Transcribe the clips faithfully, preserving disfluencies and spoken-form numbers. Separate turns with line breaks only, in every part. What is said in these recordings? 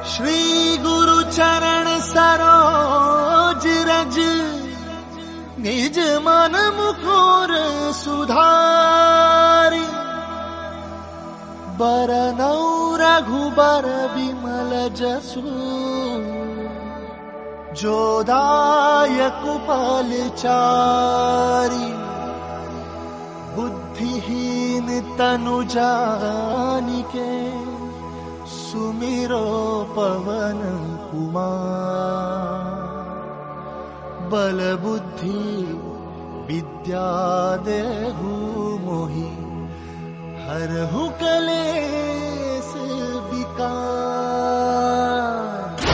श्री गुरु चरण सरोज रज, निज मन मुकुर सुधारी। बरनौ रघुबर विमल जसु, जो दायक फलचारी। बुद्धिहीन तनु जानिके, सुमिरो पवन कुमार। बल बुद्धि विद्या देहु मोहि, हरहु कलेस विकार।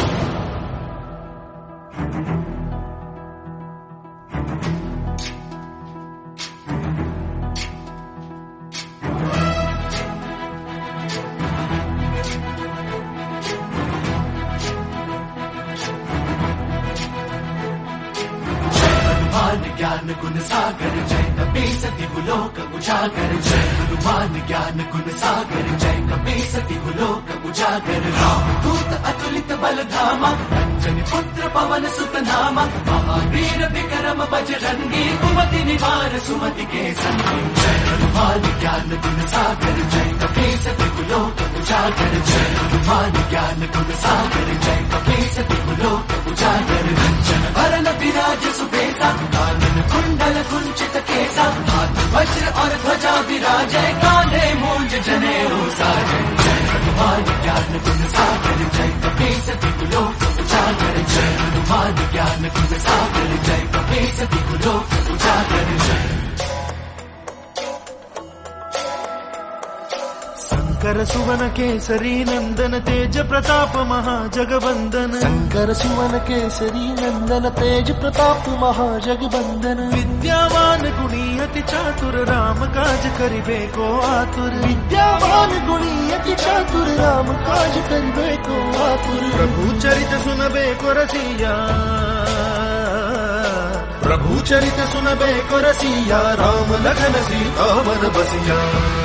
ज्ञान गुण सागर जय कपी सति गुलोक उजागर। जय हनुमान ज्ञान गुण सागर जय कपी सति गुलोक उजागर। राम दूत अतुलित बल धामा, अंजनी पुत्र पवन सुत नामा। महावीर विक्रम बजरंगी, कुमति निवार सुमति के संगी। जय हनुमान ज्ञान गुण सागर जय कपी सति गुलोक उजागर। जय हनुमान ज्ञान गुण सागर जय कपी सति गुलोक उजागर। कंचन वरण विराज सुबेसा, कानन कुंडल कुंचित केसा। हाथ वज्र और ध्वजा विराजे, कांधे मूंज जनेऊ साजे। जय हनुमान ज्ञान गुण सागर जय कपी सति गुलोक उजागर। जय हनुमान ज्ञान गुण सागर जय कपी सति गुलोक उजागर। जय
शंकर सुवन केसरी नंदन, तेज प्रताप महाजगवंदन। शंकर सुवन केसरी नंदन, तेज प्रताप महाजगवंदन। विद्यावान गुणी अति चातुर, राम काज करिबे को आतुर। विद्यावान गुणी अति चातुर, राम काज करिबे को आतुर। प्रभु चरित सुनबे को रसिया, प्रभु चरित सुनबे को रसिया। राम लखन सीता मन बसिया।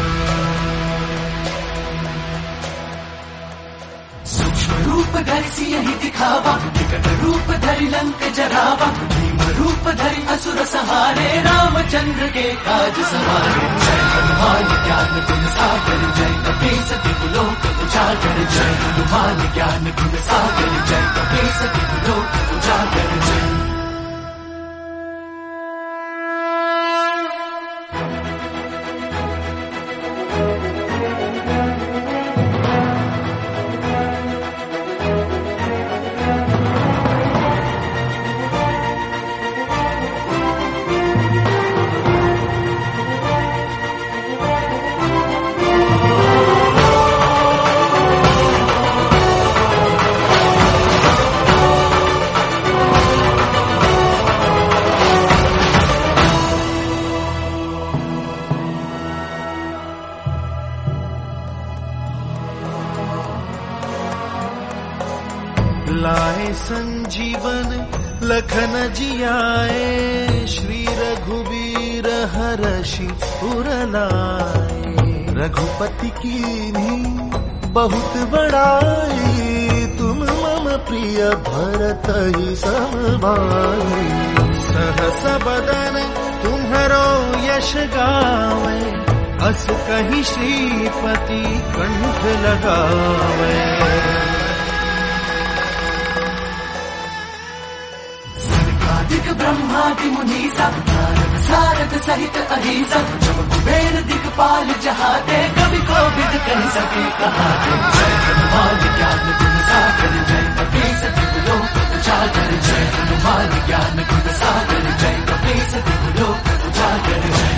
रूप धरि सियहि दिखावा, विकट रूप धरि लंक जरावा। भीम रूप धरि असुर सहारे, रामचंद्र के काज सवारे। जय हनुमान ज्ञान गुण सागर जय कपी सति गुलोक उजागर। जय हनुमान ज्ञान गुण सागर जय कपी सति गुलोक उजागर। जय
लाए संजीवन लखन जियाए, श्री रघुबीर हरषि पुर लाए। रघुपति कीन्ही बहुत बड़ाई, तुम मम प्रिय भरत ही सम भाई। सहस बदन तुम्हरो यश गावे, अस कहि श्रीपति कंठ लगावे।
दिग ब्रह्मादि मुनीसा, नारद सारद सहित अहिसा। जब कुबेर दिगपाल जहाते, कवि कोविद कहि सके कहाते। जय हनुमान ज्ञान गुण सागर जय कपी सति गुलोक उजागर। जय हनुमान ज्ञान गुण सागर जय कपी सति गुलोक उजागर। जय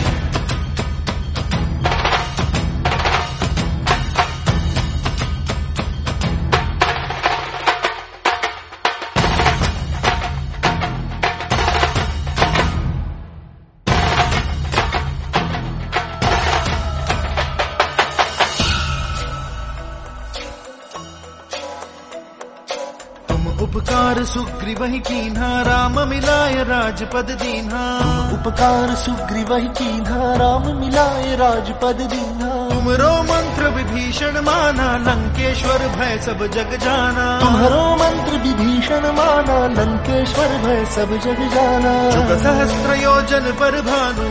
उपकार सुग्रीवहि कीन्हा, राम मिलाय राजपद दीन्हा। उपकार सुग्रीवहि कीन्हा, राम मिलाय राजपद दीन्हा। तुमरो मंत्र विभीषण माना, लंकेश्वर भय सब जग जाना।
तुम्हारो मंत्र विभीषण माना, लंकेश्वर भय सब जग जाना।
जुग सहस्त्र योजन पर भानु,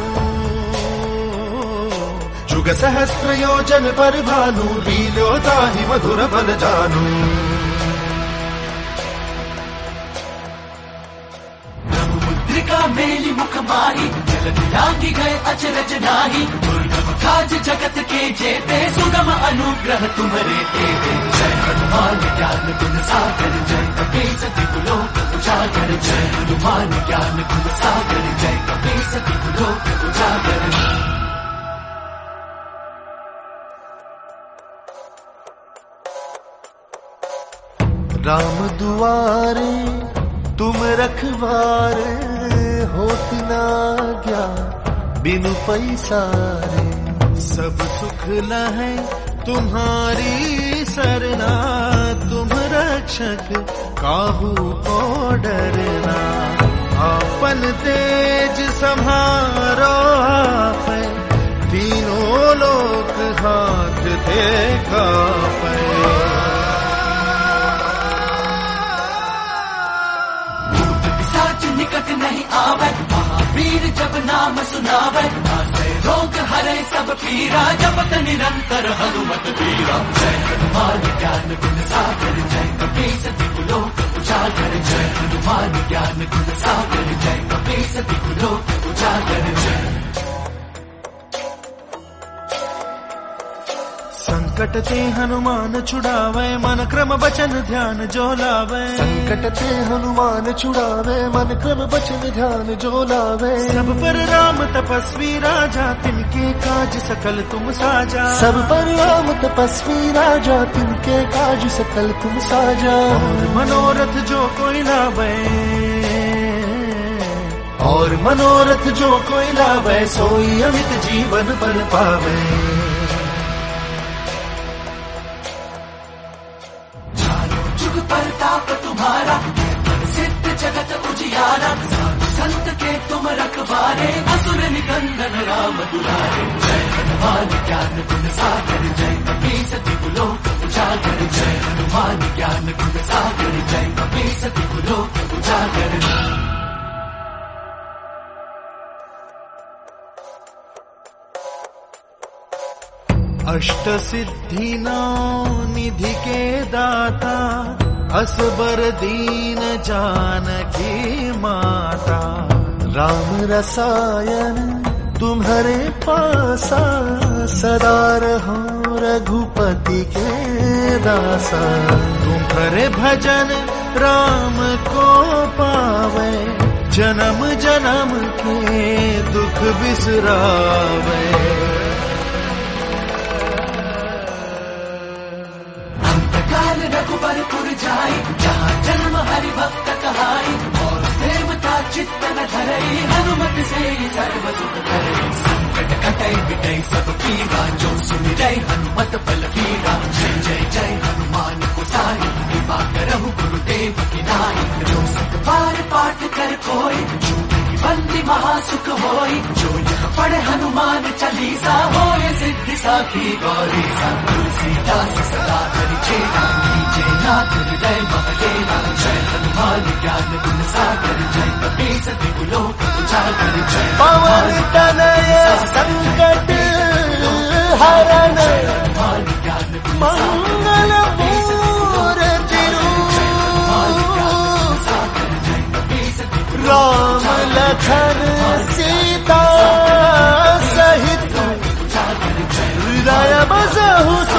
जुग सहस्त्र योजन पर भानु, लीलो ताहि मधुर बल जानू।
मुद्रिका मेली मुख माही, जल दिलांगी गए अचरज नाही। दुर्गम काज जगत के जेते, सुगम अनुग्रह तुम्हारे तेरे। जय हनुमान ज्ञान गुण सागर, जय कपीसति लोक उजागर। जय हनुमान ज्ञान गुण सागर, जय कपीसति लोक उजागर।
राम दुआरे तुम रखवारे, होत ना गया बिनु पैसारे।
सब सुख लहै तुम्हारी सरना, तुम रक्षक काहू को डरना। आपन तेज सम्हारो आपै, तीनों लोक हाथ दे कापै।
निकट नहीं आवे, महावीर जब नाम सुनावे। नासे रोग हरे सब पीरा, जपत निरंतर हनुमत वीरा। जय हनुमान ज्ञान गुण सागर, जय कपीसति लोक उजागर। जय हनुमान ज्ञान गुण सागर, जय कपीसति लोक उजागर। जय
संकट ते हनुमान छुड़ावे, मन क्रम बचन ध्यान जो लावे।
संकट ते हनुमान छुड़ावे, मन क्रम बचन ध्यान जो लावे।
सब पर राम तपस्वी राजा, तिनके काज सकल तुम साजा।
सब पर राम तपस्वी राजा, तिनके काज सकल तुम साजा।
और मनोरथ जो कोई लावे,
और मनोरथ जो कोई लावे, सोई अमित जीवन पर पावे।
प्रताप तुम्हारा, सिद्ध जगत उजियारा। साधु संत के तुम रखवारे, असुर निकंदन राम दुलारे। जय हनुमान ज्ञान गुण सागर, जय कपीसति लोक उजागर। जय हनुमान ज्ञान गुण सागर, जय कपीसति लोक उजागर।
अष्ट सिद्धि नौ निधि के दाता, असबर दीन जानकी माता।
राम रसायन तुम्हारे पासा, सदा रहो रघुपति के दासा।
तुम्हारे भजन राम को पावे, जन्म जन्म के दुख बिसरावे।
रघुबरपुर जाई, जहाँ जन्म हरि भक्त कहाई। और देवता चित्त न धरई, हनुमत से सर्व सुख करई। संकट कटई बिटई सब पीरा, जो सुमिरै हनुमत बल वीरा। जय जय जय हनुमान गोसाई, कृपा करहु गुरुदेव की नाई। जो सत बार पाठ कर कोई, बंदी महासुख होई। जो यह पढ़े हनुमान चालीसा, होय सिद्धि साखी गौरी। तुलसीदास सदा हरि चेरा, कीजे नाथ हृदय महडेरा। जय हनुमान ज्ञान गुण सागर, जय कपीसति लोक उजागर। जय
पवन तनय संकट हरण, मंगल मूर्ति राम लखन सीता सहित, हृदय बसहु